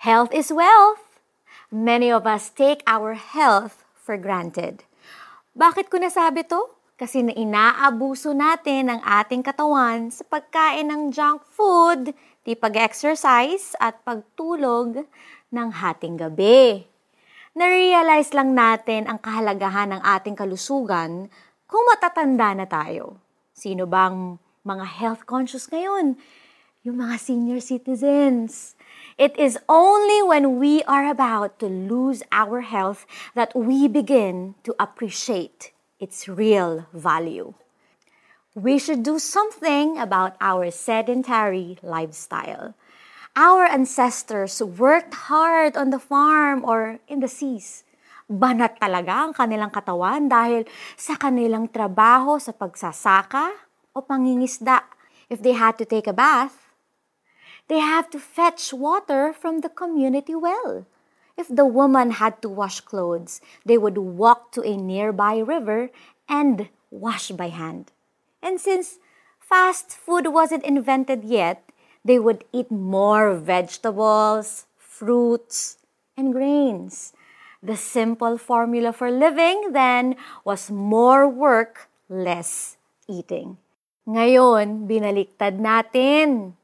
Health is wealth. Many of us take our health for granted. Bakit ko nasabi to? Kasi na inaabuso natin ang ating katawan sa pagkain ng junk food, di pag-exercise at pagtulog ng hating gabi. Na-realize lang natin ang kahalagahan ng ating kalusugan kung matatanda na tayo. Sino bang mga health conscious ngayon? Yung mga senior citizens. It is only when we are about to lose our health that we begin to appreciate its real value. We should do something about our sedentary lifestyle. Our ancestors worked hard on the farm or in the seas. Banat talaga ang kanilang katawan dahil sa kanilang trabaho sa pagsasaka o pangingisda. If they had to take a bath, they have to fetch water from the community well. If the woman had to wash clothes, they would walk to a nearby river and wash by hand. And since fast food wasn't invented yet, they would eat more vegetables, fruits, and grains. The simple formula for living then was more work, less eating. Ngayon, binaliktad natin.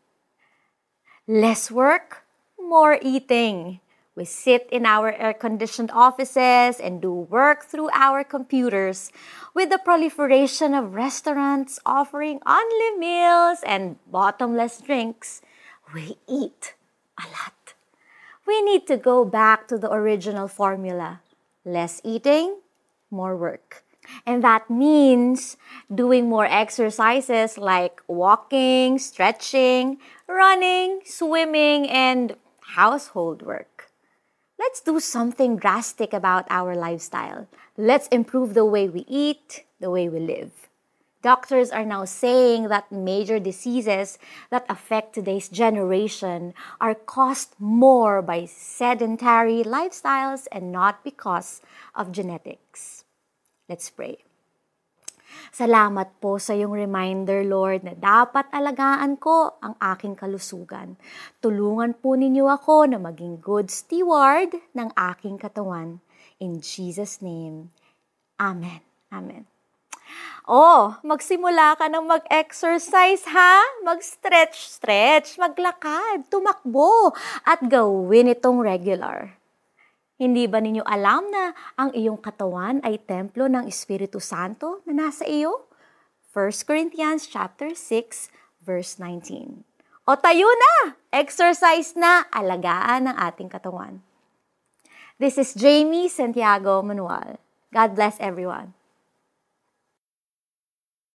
Less work, more eating. We sit in our air-conditioned offices and do work through our computers. With the proliferation of restaurants offering only meals and bottomless drinks, we eat a lot. We need to go back to the original formula. Less eating, more work. And that means doing more exercises like walking, stretching, running, swimming, and household work. Let's do something drastic about our lifestyle. Let's improve the way we eat, the way we live. Doctors are now saying that major diseases that affect today's generation are caused more by sedentary lifestyles and not because of genetics. Let's pray. Salamat po sa iyong reminder, Lord, na dapat alagaan ko ang aking kalusugan. Tulungan po ninyo ako na maging good steward ng aking katawan. In Jesus' name, Amen. Amen. Magsimula ka ng mag-exercise, ha? Mag-stretch, maglakad, tumakbo, at gawin itong regular. Hindi ba ninyo alam na ang iyong katawan ay templo ng Espiritu Santo na nasa iyo? 1 Corinthians chapter 6, verse 19. Tayo na! Exercise na! Alagaan ang ating katawan. This is Jamie Santiago Manuel. God bless everyone.